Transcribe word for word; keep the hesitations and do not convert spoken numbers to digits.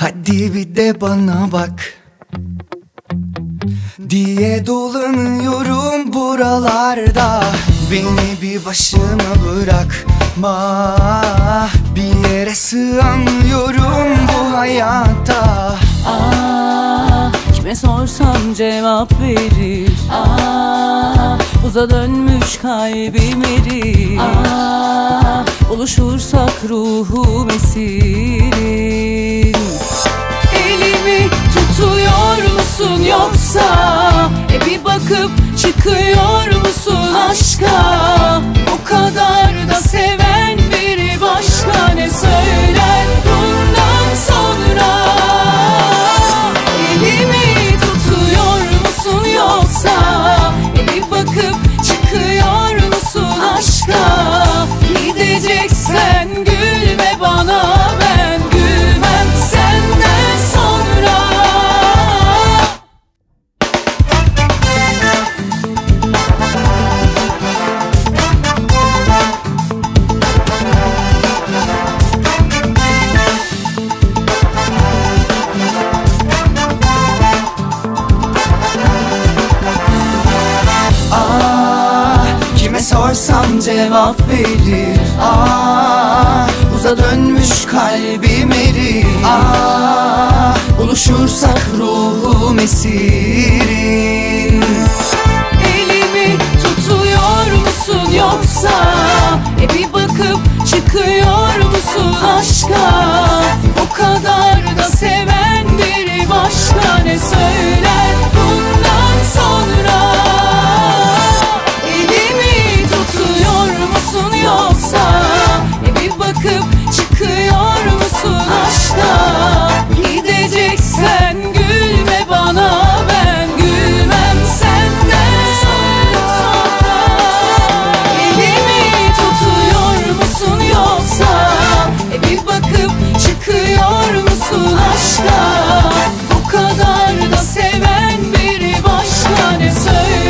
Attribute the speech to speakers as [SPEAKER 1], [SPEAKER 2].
[SPEAKER 1] Hadi bir de bana bak diye dolanıyorum buralarda. Beni bir başıma bırakma, bir yere sığamıyorum bu hayatta.
[SPEAKER 2] Aa, kime sorsam cevap verir. Aa, buza dönmüş kalbim erir. Aa, buluşursak ruhum esirin. Elimi tutuyor musun yoksa e bir bakıp çıkıyor musun aşka? O kadar da seven biri başka ne söyler bundan sonra? Elimi tutuyor musun yoksa e bir bakıp çıkıyor musun aşka? Gideceksen gülme bana, ben gülmem senden sonra.
[SPEAKER 1] Sorsam cevap verir. Aa, buza dönmüş kalbim erir. Aa, buluşursak ruhum esirin.
[SPEAKER 2] Elimi tutuyor musun yoksa e bir bakıp çıkıyor musun aşka? O kadar da seven biri başka ne söyler bundan sonra? Yoksa e bir bakıp çıkıyor musun aşka? Gideceksen gülme bana, ben gülmem senden sonra. Elimi tutuyor musun yoksa e bir bakıp çıkıyor musun aşka? O kadar da seven biri başka ne söyler?